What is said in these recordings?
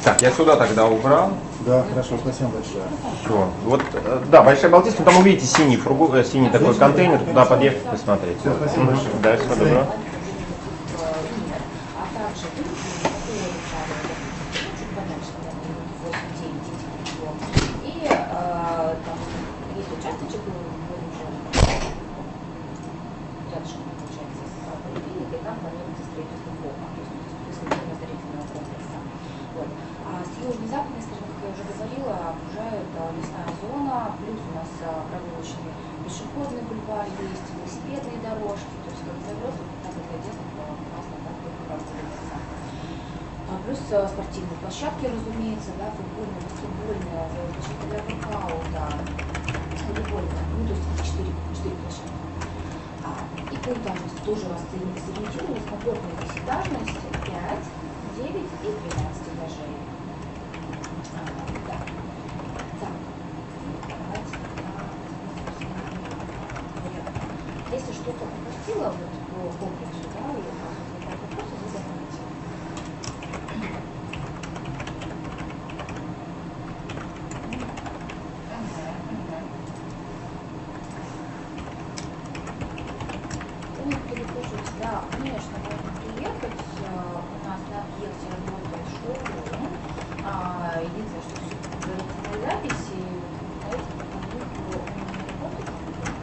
Так, я сюда тогда убрал. Да, хорошо, спасибо большое. Все. Вот, да, Большая Балтийская, там увидите синий, синий такой контейнер, туда подъехать, посмотреть. Все, спасибо большое. Да, всего доброго. Западной стороны, как я уже говорила, окружает лесная зона, плюс у нас прогулочный пешеходный бульвар есть, велосипедные дорожки, то есть как бы так это детство классно так прогуливаться. Плюс спортивные площадки, разумеется, да, футбольная, баскетбольная, защита для воркаута, волейбольная, ну то есть 4 площадки. И по этажности тоже сориентировались, комфортная этажность 5, 9 и 12 этажей. Если что-то пропустила вот по комплексу, да, или по вопросу, вы задавайте. Вы перепишите, да, конечно, можно приехать. У нас на объекте работает шоу-рум. Единственное, что все говорится на записи, знаете, потому что он не работает,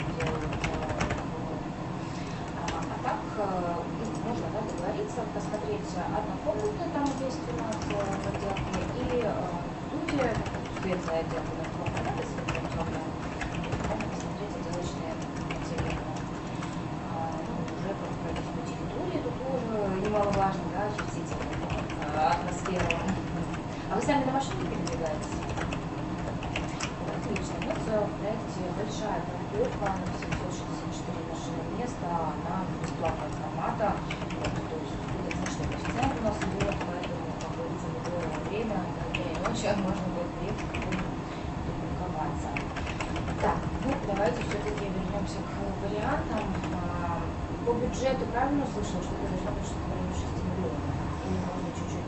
можно, да, договориться, посмотреть однокомнатную, там есть у нас в отделке, и студия, светлая отделка, у нас два формата, светлая темная, можно посмотреть отделочные материалы. Уже по территории, тут тоже немаловажно, да, ощутить атмосферу. А вы сами на машине передвигаетесь? Отлично. У нас в проекте большая парковка на 764 машины места, она бесплатного формата, то есть достаточно коэффициент у нас идет, поэтому, как говорится, в любое время, дня и ночи можно будет приехать и парковаться. Так, ну давайте все-таки вернемся к вариантам. По бюджету правильно услышала, что это должно быть что-то в районе 6 миллионов? Или можно чуть-чуть...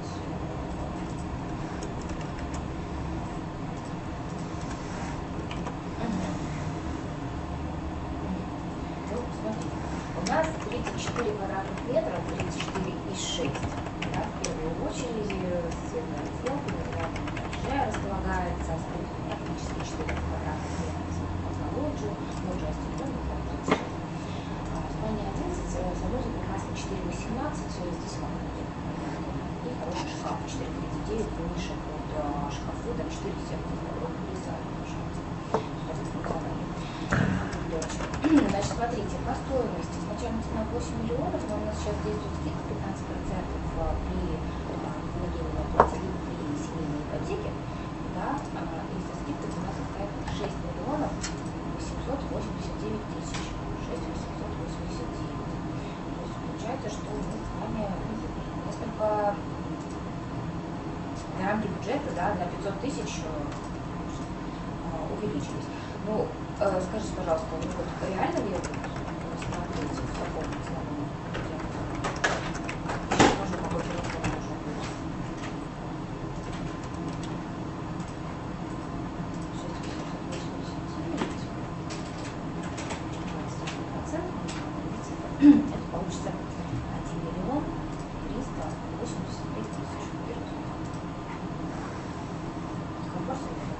У нас 34 квадратных метра, 34,6. Да, в первую очередь светлая отделка, уже располагается практически 4 квадратных метра на лоджию, лоджия стеклянная, там 36. Спальня 11, санузел прекрасно 4,18, здесь маленький. И хороший шкаф 4,39, ниша под шкафы, там 4 секции, вырезают, пожалуйста. Значит, смотрите, по стоимости изначально цена 8 миллионов, но у нас сейчас действует скидка 15% при владении на плате либо при семейной ипотеке, да, и со скидкой у нас составит 6 миллионов 889 тысяч, 6 889. То есть получается, что мы с вами несколько рамки бюджета, да, на 500 тысяч увеличились. Ну, скажите, пожалуйста, ну вот реально ли это смотреть в таком ценовом варианте? Еще можно какой телефон нужен будет? 6 это получится 1 миллион 383 тысячи. Комфортно?